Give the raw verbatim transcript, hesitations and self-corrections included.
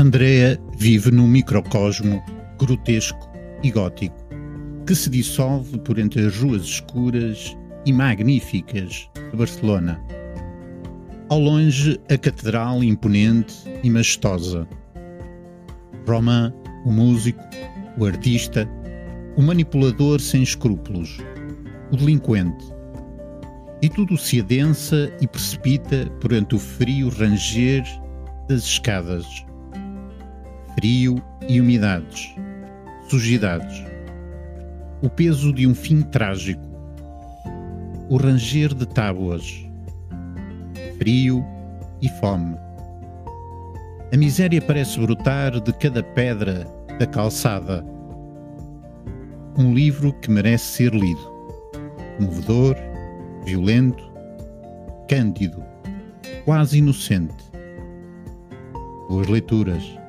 Andrea vive num microcosmo grotesco e gótico, que se dissolve por entre as ruas escuras e magníficas de Barcelona. Ao longe, a catedral imponente e majestosa. Romain, o músico, o artista, o manipulador sem escrúpulos, o delinquente. E tudo se adensa e precipita por entre o frio ranger das escadas. Frio e umidades, sujidades. O peso de um fim trágico. O ranger de tábuas. Frio e fome. A miséria parece brotar de cada pedra da calçada. Um livro que merece ser lido. Comovedor, violento, cândido, quase inocente. Boas leituras.